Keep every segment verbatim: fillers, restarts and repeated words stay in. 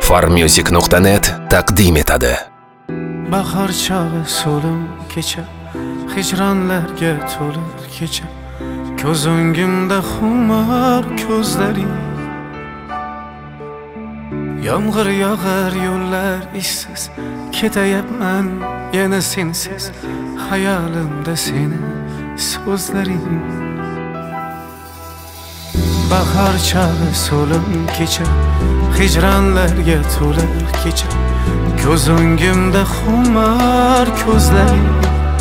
farmusic nuqta net taqdim etadi. Bahor chog'i so'lim kecha, hijronlarga to'lib kecha, ko'z o'ngimda xumor ko'zlaring. Yomg'ir yog'ar, yo'llar ishsiz, ketayapman yana sensiz, hayolimda seni so'zlaring. Bahor chog'i so'lim kecha, hijronlarga to'lib kecha, ko'z o'ngimda xumor ko'zlaring.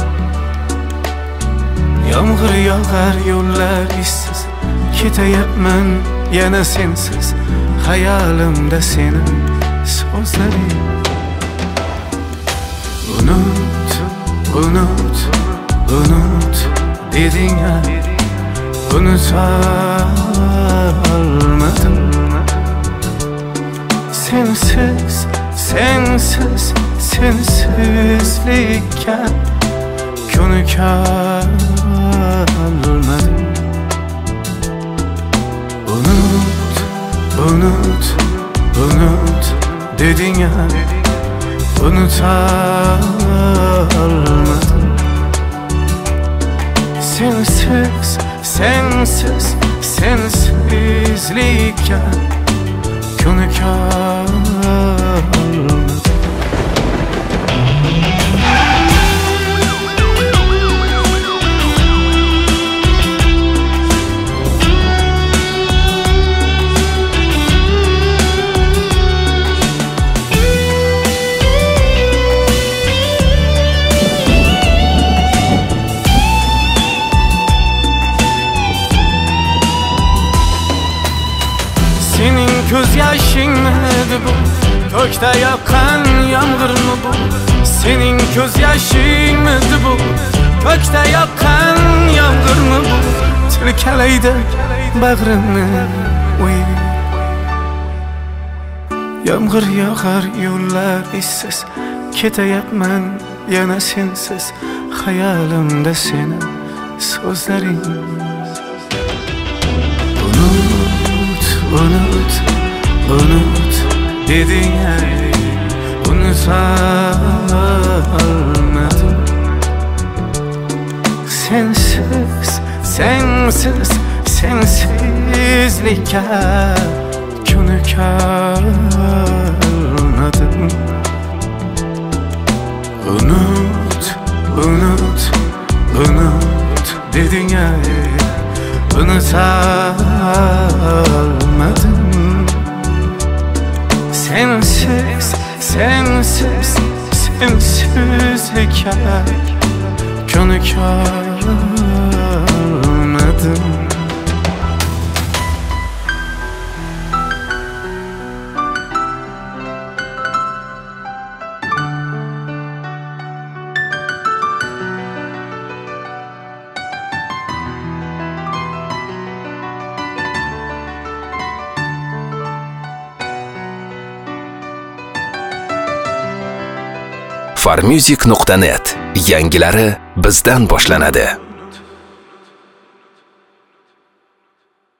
Yomg'ir yog'ar, yo'llar ishsiz, ketayapman yana sensiz, hayolimda seni so'zlaring. Unut, unut, unut deding-a, unutolmadim. Sensiz, sensiz, sensizlikka ko'nikolmadim. Unut, unut, unut deding-a, unutolmadim. Sensiz, sensiz, sensizlikka ko'nikolmadim. Senin ko'z yoshingmidi bu, ko'kda yoqqan yomg'irmi bu? Sening ko'z yoshingmidi bu, ko'kda yoqqan yomg'irmi bu? Tirkalaydi bag'rimni uy. Yomg'ir yog'ar, yo'llar ishsiz, ketayapman yana sensiz, hayolimda seni so'zlaring. Unut, unut deding-a, unutolmadim. Sensiz, sensiz, sensizlikka ko'nikolmadim. Unut, unut, unut deding-a, unutolmadim. Sensiz, sensiz, sensizlikka ko'nikolmadim. farmusic nuqta net yangilari bizdan boshlanadi.